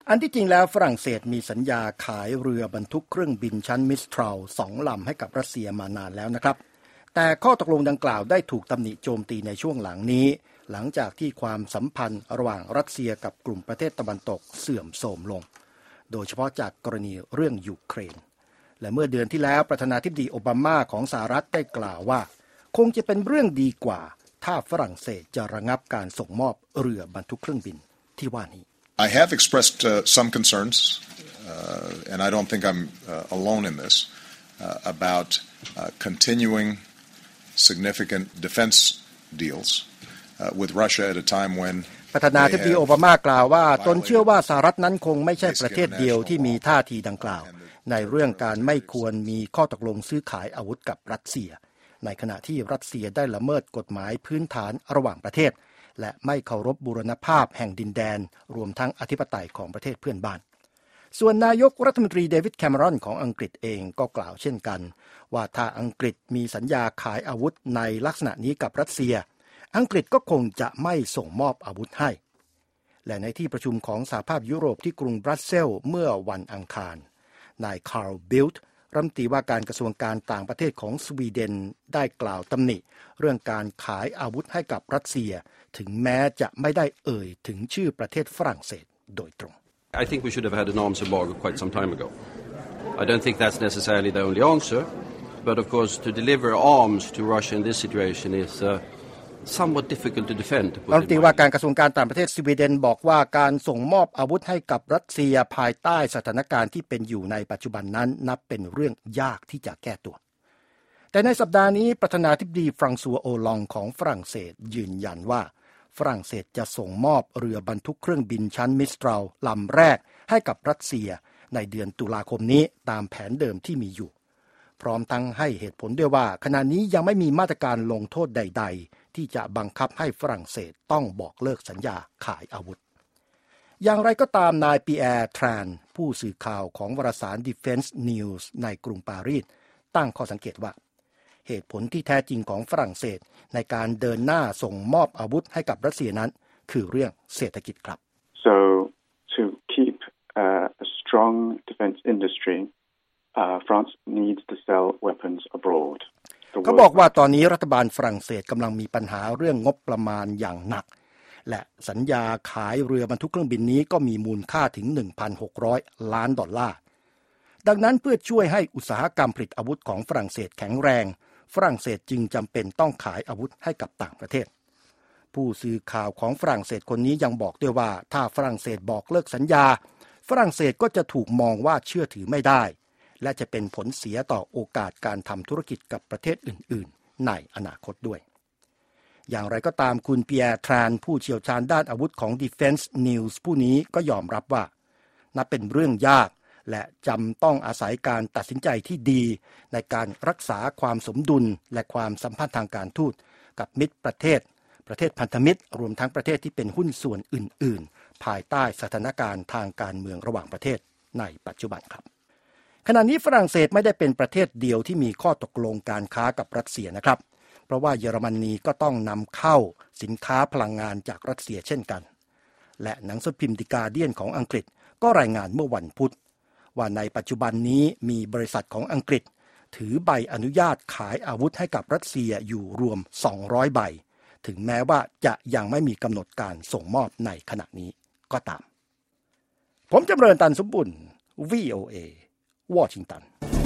อันที่จริงแล้วฝรั่งเศสมีสัญญาขายเรือบรรทุกเครื่องบินชั้นมิสทรัล2 ลำให้กับรัสเซียมานานแล้วนะครับแต่ข้อตกลงดังกล่าวได้ถูกตำหนิโจมตีในช่วงหลังนี้หลังจากที่ความสัมพันธ์ระหว่างรัสเซียกับกลุ่มประเทศตะวันตกเสื่อมโทรมลงโดยเฉพาะจากกรณีเรื่องยูเครนและเมื่อเดือนที่แล้วประธานาธิบดีโอบามาของสหรัฐได้กล่าวว่าคงจะเป็นเรื่องดีกว่าถ้าฝรั่งเศสจะระงับการส่งมอบเรือบรรทุกเครื่องบินที่ว่านี้ I have expressed some concerns, and I don't think I'm alone in this, about continuing significant defense deals with Russia at a time when ประธานาธิบดีโอบามากล่าวว่าตนเชื่อว่าสหรัฐนั้นคงไม่ใช่ประเทศเดียวที่มีท่าทีดังกล่าวในเรื่องการไม่ควรมีข้อตกลงซื้อขายอาวุธกับรัสเซียในขณะที่รัสเซียได้ละเมิดกฎหมายพื้นฐานระหว่างประเทศและไม่เคารพบูรณภาพแห่งดินแดนรวมทั้งอธิปไตยของประเทศเพื่อนบ้านส่วนนายกรัฐมนตรีเดวิดแคมเมรอนของอังกฤษเองก็กล่าวเช่นกันว่าถ้าอังกฤษมีสัญญาขายอาวุธในลักษณะนี้กับรัสเซียอังกฤษก็คงจะไม่ส่งมอบอาวุธให้และในที่ประชุมของสหภาพยุโรปที่กรุงบรัสเซลส์เมื่อวันอังคารนายคาร์ล บิลต์รัฐมนตรีว่าการกระทรวงการต่างประเทศของสวีเดนได้กล่าวตำหนิเรื่องการขายอาวุธให้กับรัสเซียถึงแม้จะไม่ได้เอ่ยถึงชื่อประเทศฝรั่งเศสโดยตรง I think we should have had an arms embargo quite some time ago. I don't think that's necessarily the only answer, but of course to deliver arms to Russia in this situation is somewhat difficult to defend. รัฐมนตรีว่าการกระทรวงการต่างประเทศสวีเดนบอกว่าการส่งมอบอาวุธให้กับรัสเซียภายใต้สถานการณ์ที่เป็นอยู่ในปัจจุบันนั้นนับเป็นเรื่องยากที่จะแก้ตัวแต่ในสัปดาห์นี้ประธานาธิบดีฟรังซัวโอลองของฝรั่งเศสยืนยันว่าฝรั่งเศสจะส่งมอบเรือบรรทุกเครื่องบินชั้นมิสทรัลลำแรกให้กับรัสเซียในเดือนตุลาคมนี้ตามแผนเดิมที่มีอยู่พร้อมทั้งให้เหตุผลด้วยว่าขณะนี้ยังไม่มีมาตรการลงโทษใดๆที่จะบังคับให้ฝรั่งเศสต้องบอกเลิกสัญญาขายอาวุธอย่างไรก็ตามนายปีแอร์ ทรานผู้สื่อข่าวของวารสาร Defense News ในกรุงปารีสตั้งข้อสังเกตว่าเหตุผลที่แท้จริงของฝรั่งเศสในการเดินหน้าส่งมอบอาวุธให้กับรัสเซียนั้นคือเรื่องเศรษฐกิจครับ So to keep a strong defense industry, France needs to sell weapons abroad. เขาบอกว่าตอนนี้รัฐบาลฝรั่งเศสกำลังมีปัญหาเรื่องงบประมาณอย่างหนักและสัญญาขายเรือบรรทุกเครื่องบินนี้ก็มีมูลค่าถึง 1,600 ล้านดอลลาร์ดังนั้นเพื่อช่วยให้อุตสาหกรรมผลิตอาวุธของฝรั่งเศสแข็งแรงฝรั่งเศสจึงจำเป็นต้องขายอาวุธให้กับต่างประเทศผู้สื่อข่าวของฝรั่งเศสคนนี้ยังบอกด้วยว่าถ้าฝรั่งเศสบอกเลิกสัญญาฝรั่งเศสก็จะถูกมองว่าเชื่อถือไม่ได้และจะเป็นผลเสียต่อโอกาสการทำธุรกิจกับประเทศอื่นๆในอนาคตด้วยอย่างไรก็ตามคุณเปียร์ ทรานผู้เชี่ยวชาญด้านอาวุธของ Defense News ผู้นี้ก็ยอมรับว่านับเป็นเรื่องยากและจำต้องอาศัยการตัดสินใจที่ดีในการรักษาความสมดุลและความสัมพันธ์ทางการทูตกับมิตรประเทศพันธมิตรรวมทั้งประเทศที่เป็นหุ้นส่วนอื่นๆภายใต้สถานการณ์ทางการเมืองระหว่างประเทศในปัจจุบันครับขณะนี้ฝรั่งเศสไม่ได้เป็นประเทศเดียวที่มีข้อตกลงการค้ากับรัสเซียนะครับเพราะว่าเยอรมนีก็ต้องนำเข้าสินค้าพลังงานจากรัสเซียเช่นกันและหนังสือพิมพ์ดิกาเดียนของอังกฤษก็รายงานเมื่อวันพุธว่าในปัจจุบันนี้มีบริษัทของอังกฤษถือใบอนุญาตขายอาวุธให้กับรัสเซียอยู่รวม200ใบถึงแม้ว่าจะยังไม่มีกำหนดการส่งมอบในขณะนี้ก็ตามผมจำเริญตันสมบุญ VOA วอชิงตัน